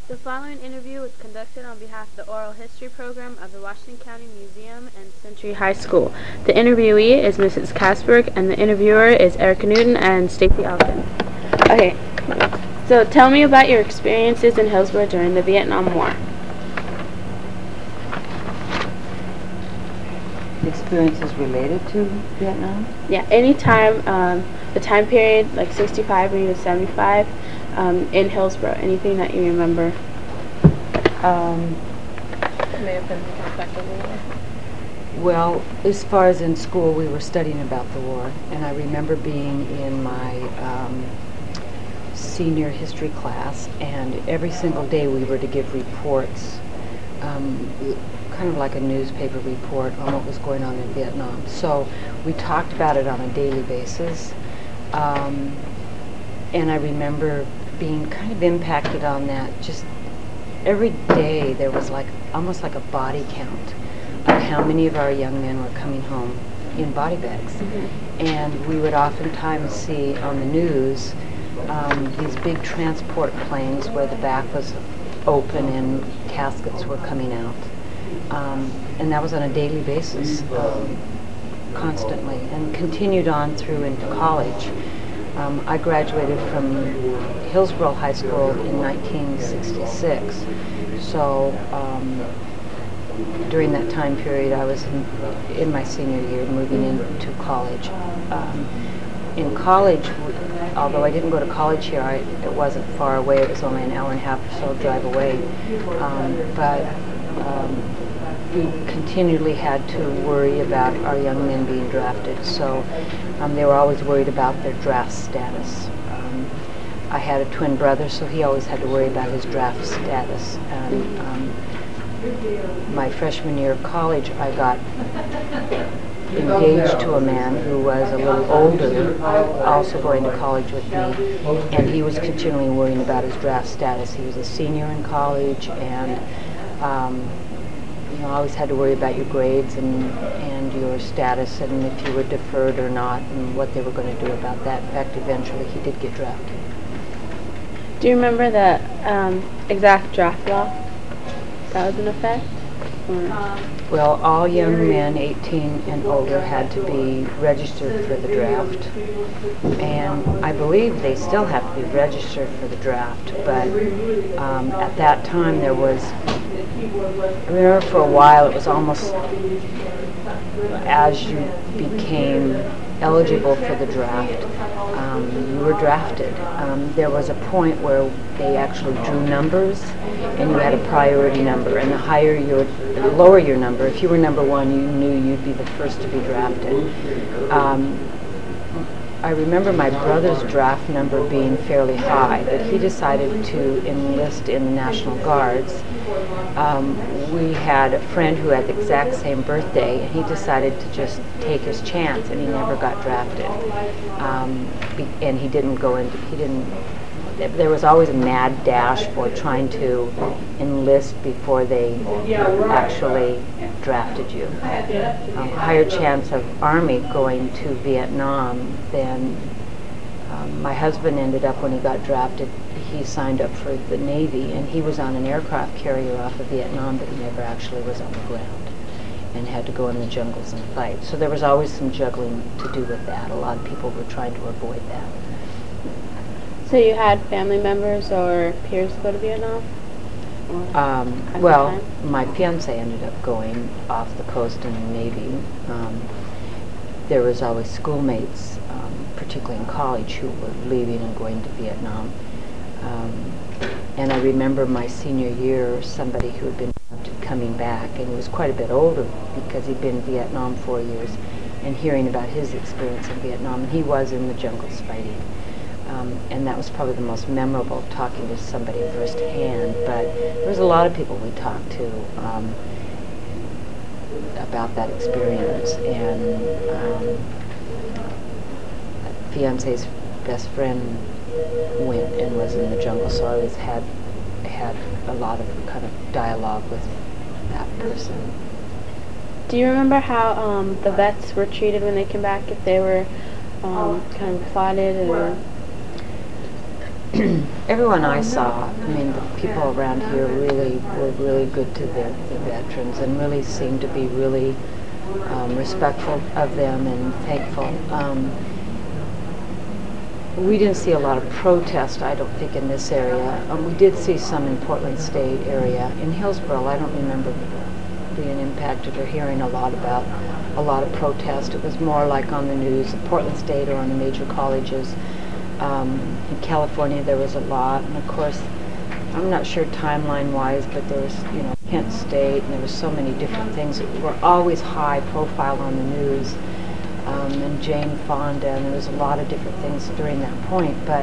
The following interview was conducted on behalf of the Oral History Program of the Washington County Museum and Century High School. The interviewee is Mrs. Kasberg, and the interviewer is Erica Newton and Stacy Alton. Okay, so tell me about your experiences in Hillsborough during the Vietnam War. Experiences related to Vietnam? Yeah, any time, the time period, like 65 or even 75, in Hillsborough, anything that you remember? May have been the effect of the war. Well, as far as in school, we were studying about the war, and I remember being in my senior history class, and every single day we were to give reports, kind of like a newspaper report on what was going on in Vietnam. So we talked about it on a daily basis, and I remember being kind of impacted on that. Just every day there was like almost like a body count of how many of our young men were coming home in body bags. Mm-hmm. And we would oftentimes see on the news these big transport planes where the back was open and caskets were coming out. And that was on a daily basis, constantly, and continued on through into college. I graduated from Hillsborough High School in 1966, so during that time period I was in my senior year moving into college. In college, although I didn't go to college here, it wasn't far away, it was only an hour and a half or so drive away, but we continually had to worry about our young men being drafted, so they were always worried about their draft status. I had a twin brother, so he always had to worry about his draft status. And my freshman year of college, I got engaged to a man who was a little older, also going to college with me, and he was continually worrying about his draft status. He was a senior in college, and always had to worry about your grades and your status and if you were deferred or not and what they were going to do about that. In fact, eventually he did get drafted. Do you remember the exact draft law that was in effect? Well, all young men 18 and older had to be registered for the draft, and I believe they still have to be registered for the draft, but at that time there was, I remember for a while it was almost as you became eligible for the draft, you were drafted. There was a point where they actually drew numbers, and you had a priority number, and the lower your number, if you were number one, you knew you'd be the first to be drafted. I remember my brother's draft number being fairly high, but he decided to enlist in the National Guards. We had a friend who had the exact same birthday, and he decided to just take his chance, and he never got drafted. And he didn't go into, there was always a mad dash for trying to enlist before they actually drafted you. Higher chance of Army going to Vietnam than my husband ended up, when he got drafted, he signed up for the Navy, and he was on an aircraft carrier off of Vietnam, but he never actually was on the ground and had to go in the jungles and fight. So there was always some juggling to do with that. A lot of people were trying to avoid that. So you had family members or peers go to Vietnam? Well, my fiance ended up going off the coast in the Navy. There was always schoolmates, particularly in college, who were leaving and going to Vietnam. And I remember my senior year, somebody who had been coming back, and he was quite a bit older because he'd been in Vietnam 4 years, and hearing about his experience in Vietnam, and he was in the jungles fighting. And that was probably the most memorable, talking to somebody firsthand. But there was a lot of people we talked to about that experience. And fiance's best friend went and was in the jungle, so I always had a lot of kind of dialogue with that person. Do you remember how the vets were treated when they came back, if they were kind of applauded or everyone I saw, I mean, the people around here really were really good to the veterans and really seemed to be really respectful of them and thankful. We didn't see a lot of protest, I don't think, in this area. We did see some in Portland State area. In Hillsborough, I don't remember being impacted or hearing a lot about a lot of protest. It was more like on the news, Portland State or on the major colleges. In California, there was a lot, and of course, I'm not sure timeline-wise, but there was, Kent State, and there was so many different things that were always high profile on the news. And Jane Fonda, and there was a lot of different things during that point. But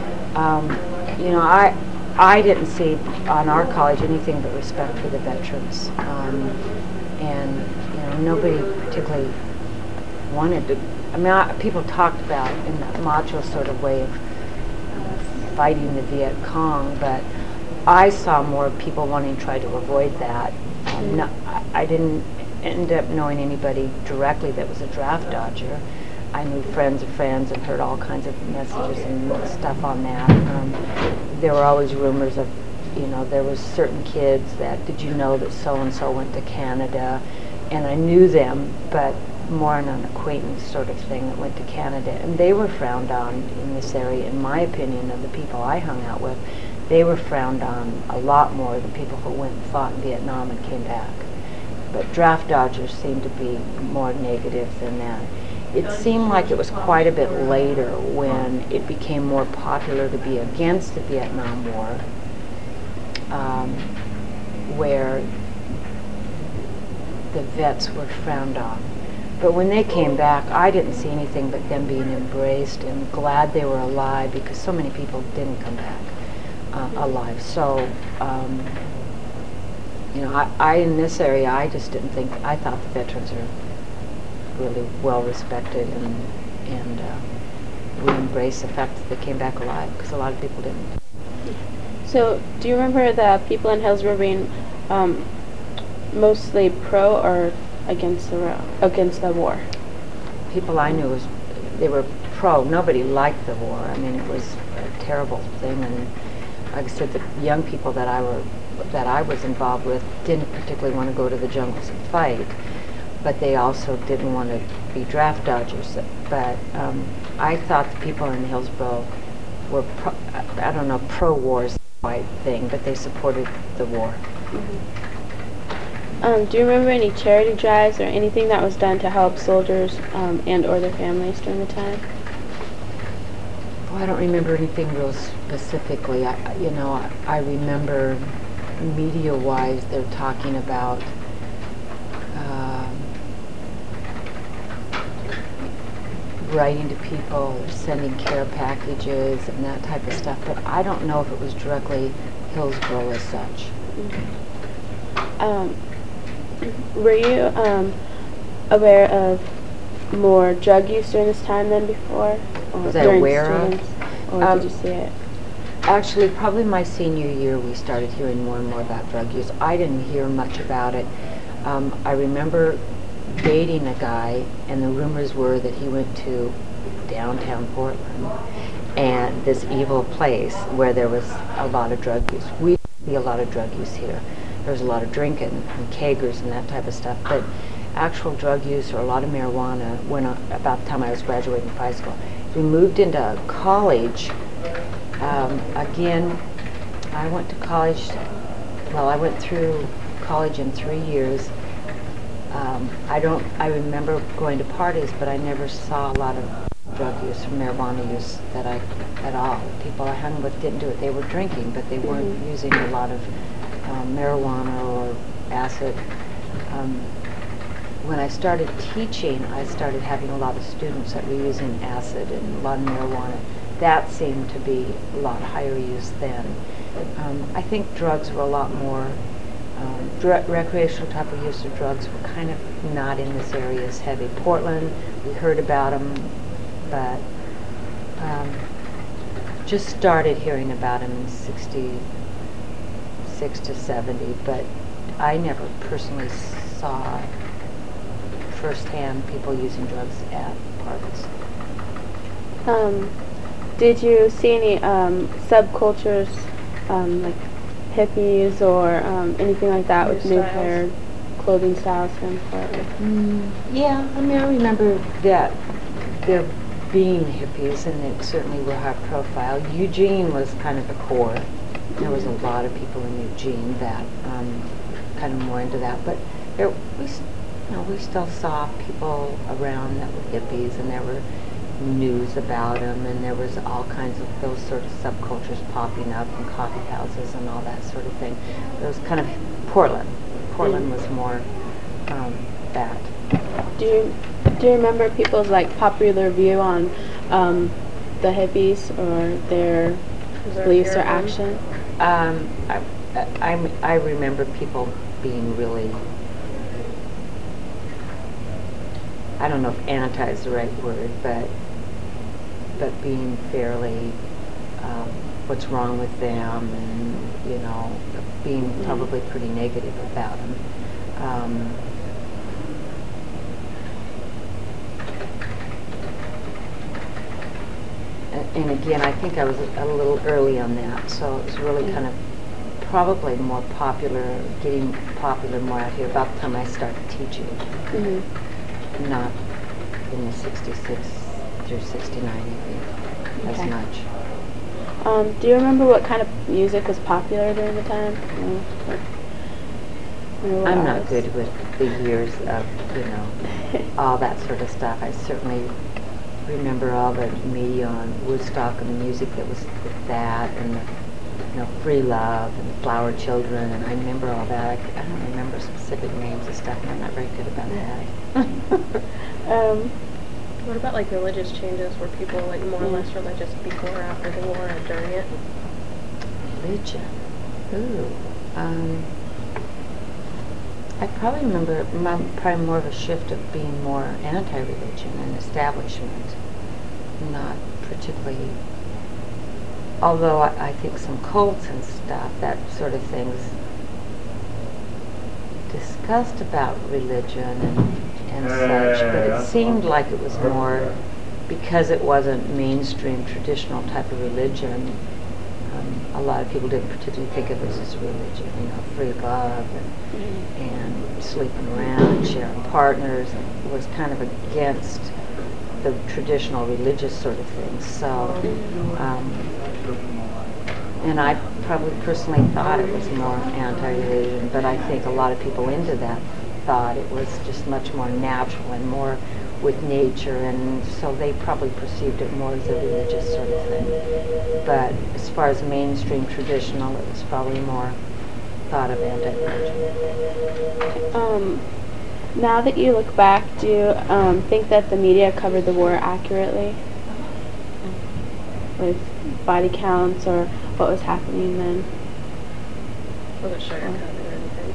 I didn't see on our college anything but respect for the veterans, and nobody particularly wanted to. I mean, people talked about in that macho sort of way of fighting the Viet Cong, but I saw more people wanting to try to avoid that. I didn't end up knowing anybody directly that was a draft dodger. I knew friends of friends and heard all kinds of messages and stuff on that. There were always rumors of, there was certain kids that, did you know that so-and-so went to Canada? And I knew them, but more on an acquaintance sort of thing that went to Canada. And they were frowned on in this area, in my opinion, of the people I hung out with. They were frowned on a lot more than people who went and fought in Vietnam and came back. But draft dodgers seemed to be more negative than that. It seemed like it was quite a bit later when it became more popular to be against the Vietnam War, where the vets were frowned on. But when they came back, I didn't see anything but them being embraced and glad they were alive, because so many people didn't come back alive. So, I in this area, I just didn't think, I thought the veterans are really well respected, and we embrace the fact that they came back alive, because a lot of people didn't. So, do you remember the people in Hillsborough being mostly pro or against the war? People I knew they were pro. Nobody liked the war. I mean, it was a terrible thing, and like I said, the young people that I was involved with didn't particularly want to go to the jungles and fight, but they also didn't want to be draft dodgers. But I thought the people in Hillsborough were, pro-war is the right thing, but they supported the war. Mm-hmm. Do you remember any charity drives or anything that was done to help soldiers and or their families during the time? Well, I don't remember anything real specifically. I remember media-wise they're talking about writing to people, or sending care packages and that type of stuff, but I don't know if it was directly Hillsborough as such. Were you aware of more drug use during this time than before? Was I aware of? Or did you see it? Actually, probably my senior year we started hearing more and more about drug use. I didn't hear much about it. I remember dating a guy, and the rumors were that he went to downtown Portland, and this evil place where there was a lot of drug use. We see a lot of drug use here. There was a lot of drinking and kegers and that type of stuff, but actual drug use or a lot of marijuana went on about the time I was graduating from high school. We moved into college. Again, I went to college, I went through college in 3 years. I remember going to parties, but I never saw a lot of drug use or marijuana use at all. People I hung with didn't do it. They were drinking, but they weren't using a lot of marijuana or acid. When I started teaching, I started having a lot of students that were using acid and a lot of marijuana. That seemed to be a lot higher use then. I think drugs were a lot more, recreational type of use of drugs were kind of not in this area as heavy. Portland, we heard about them, but just started hearing about them in 66 to 70, but I never personally saw firsthand people using drugs at parties. Did you see any subcultures, like hippies or anything like that, New with new styles. hair, clothing styles for them? Yeah, I mean, I remember that there being hippies, and it certainly were high profile. Eugene was kind of the core. There was a lot of people in Eugene that kind of more into that, but we still saw people around that were hippies, and there were news about them, and there was all kinds of those sort of subcultures popping up in coffee houses and all that sort of thing. It was kind of Portland. Portland was more that. Do you remember people's like popular view on the hippies or their Was there a beliefs or fear of them? action? I remember people being really, I don't know if anti is the right word, but being fairly, what's wrong with them, and being probably pretty negative about them. And again, I think I was a little early on that, so it was really kind of probably more popular, getting popular more out here about the time I started teaching, not in the 66 through 69 area as Okay. much. Do you remember what kind of music was popular during the time? No, or what I'm not artists? good with the years of, all that sort of stuff. I certainly remember all the media on Woodstock and the music that was with that, and the, Free Love and Flower Children, and I remember all that. I don't remember specific names of stuff, and I'm not very good about that. What about like religious changes? Were people like more or less religious before or after the war or during it? Religion. Ooh. I probably remember probably more of a shift of being more anti-religion and establishment, not particularly, although I think some cults and stuff, that sort of things, discussed about religion and such, but it seemed like it was more, because it wasn't mainstream traditional type of religion, a lot of people didn't particularly think of it as a religion, free love and sleeping around and sharing partners, and was kind of against the traditional religious sort of things. So, and I probably personally thought it was more anti-religion, but I think a lot of people into that thought it was just much more natural and more with nature, and so they probably perceived it more as a religious sort of thing. But as far as mainstream traditional, it was probably more thought of anti-religion. Now that you look back, do you think that the media covered the war accurately? With body counts or what was happening then? Was it sugar coated or anything?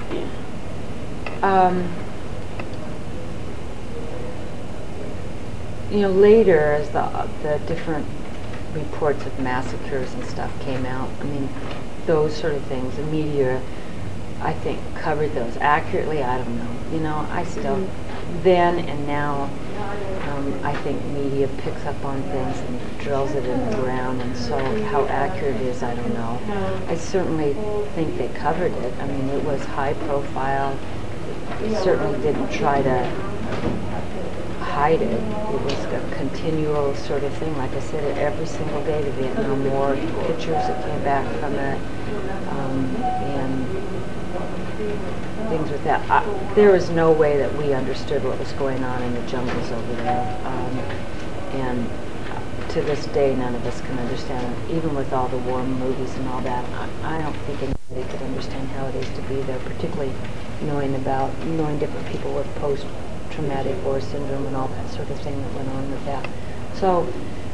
Later, as the different reports of massacres and stuff came out, those sort of things, the media, I think, covered those accurately. I don't know. I still, then and now, I think media picks up on things and drills it in the ground, and so how accurate it is, I don't know. I certainly think they covered it. It was high profile. It certainly didn't try to hide it. It was a continual sort of thing. Like I said, every single day the Vietnam War, pictures that came back from it, and things with that. There was no way that we understood what was going on in the jungles over there. And to this day, none of us can understand it. Even with all the war movies and all that, I don't think anybody could understand how it is to be there, particularly knowing different people with post-traumatic war syndrome and all that sort of thing that went on with that. So,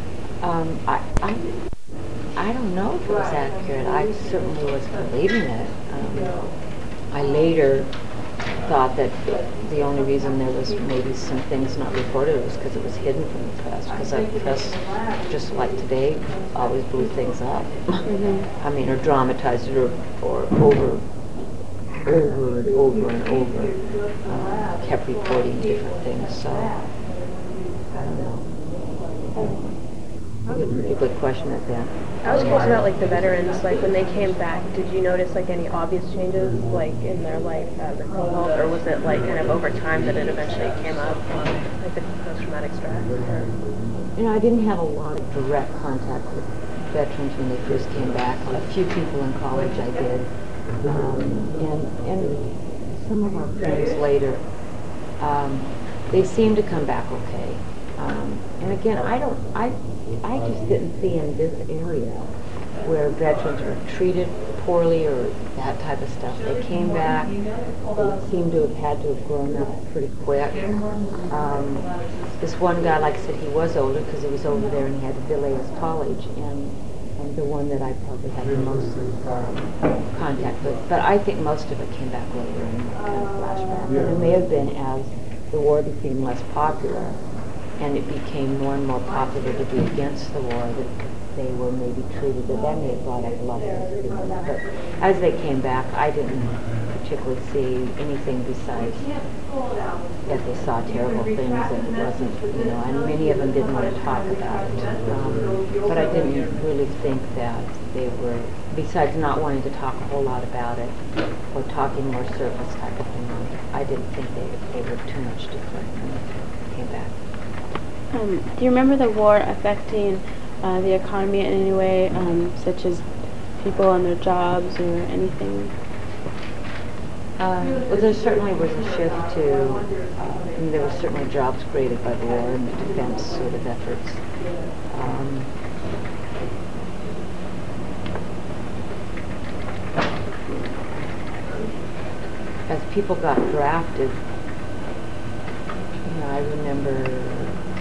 I don't know if it was accurate. I certainly was believing it. I later thought that the only reason there was maybe some things not reported was because it was hidden from the press, because the press, just like today, always blew things up. Or dramatized it or over and over, kept reporting different things, so I don't know. Good, pretty good question at that. I was curious about like the veterans, like when they came back, did you notice like any obvious changes like in their like mental health, or was it like kind of over time that it eventually came up, like the post-traumatic stress? Or? You know, I didn't have a lot of direct contact with veterans when they first came back. A few people in college I did, and some of our friends later. They seem to come back okay. And again, I just didn't see in this area where veterans were treated poorly or that type of stuff. They came back. They seemed to have had to have grown up pretty quick. This one guy, like I said, he was older because he was over there and he had to delay his college. And the one that I probably had the most contact with. But I think most of it came back later in kind of flashback. And it may have been as the war became less popular and it became more and more popular to be against the war that they were maybe treated, that may have brought up a lot of those feelings. But as they came back, I didn't particularly see anything besides that they saw terrible things and it wasn't, you know, and many of them didn't want to talk about it. But I didn't really think that they were, besides not wanting to talk a whole lot about it or talking more surface type of thing, I didn't think they were too much different when they came back. Do you remember the war affecting the economy in any way, such as people on their jobs or anything? Well, there certainly was a shift to, I mean, there were certainly jobs created by the war and the defense sort of efforts. As people got drafted, you know, I remember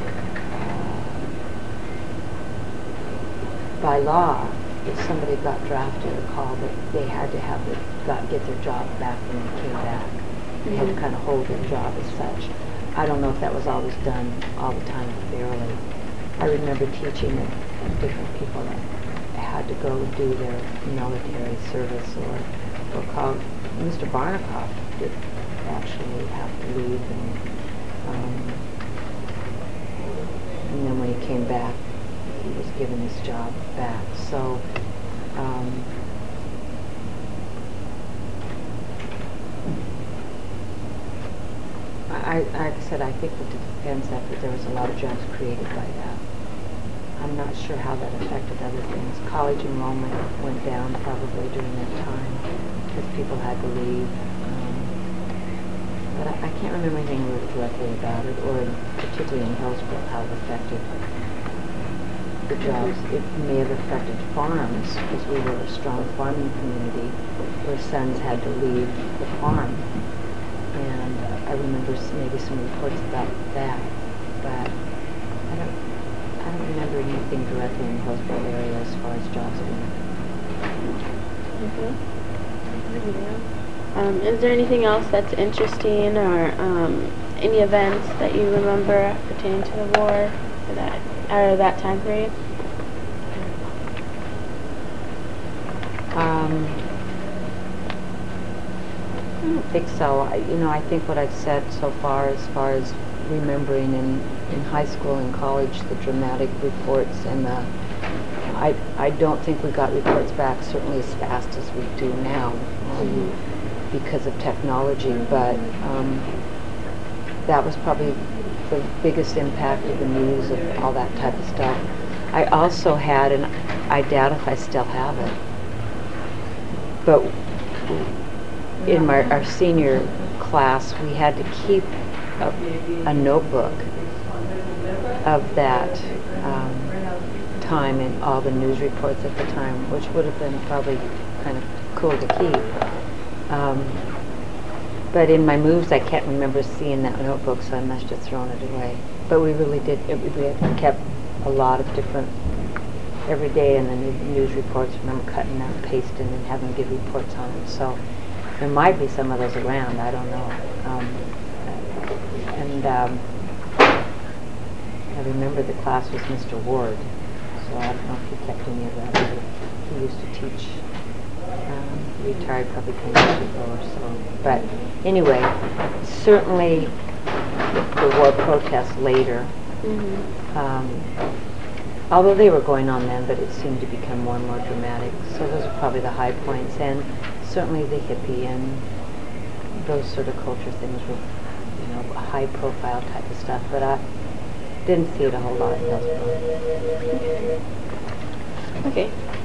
by law, if somebody got drafted, a call that they had to have get their job back when they came back. They had to kind of hold their job as such. I don't know if that was always done all the time fairly. I remember teaching different people that had to go do their military service or call. Mr. Barnakoff did actually have to leave, and then when he came back, he was given his job back. So, like I said, I think with the defense effort, there was a lot of jobs created by that. I'm not sure how that affected other things. College enrollment went down probably during that time because people had to leave. But I can't remember anything really directly about it, or particularly in Hillsborough, how it affected the jobs. It may have affected farms, because we were a strong farming community where sons had to leave the farm. And I remember maybe some reports about that, but I don't remember anything directly in the Hillsborough area as far as jobs went. Is there anything else that's interesting, or any events that you remember pertaining to the war or that time period? I don't think so. I think what I've said so far, as far as remembering in high school and college, the dramatic reports and I don't think we got reports back certainly as fast as we do now because of technology, but that was probably the biggest impact of the news, of all that type of stuff. I also had, and I doubt if I still have it, but in our senior class, we had to keep a notebook of that time and all the news reports at the time, which would have been probably kind of cool to keep. But in my moves, I can't remember seeing that notebook, so I must have thrown it away. But we really did. We kept a lot of different, every day in the news reports. I remember cutting out, pasting, and having to give reports on it. So there might be some of those around. I don't know. I remember the class was Mr. Ward, so I don't know if he kept any of that. He used to teach. He retired probably 10 years ago or so. But anyway, certainly the war protests later although they were going on then, but it seemed to become more and more dramatic. So those are probably the high points, and certainly the hippie and those sort of culture things were, high profile type of stuff, but I didn't see it a whole lot in Hillsborough. Okay.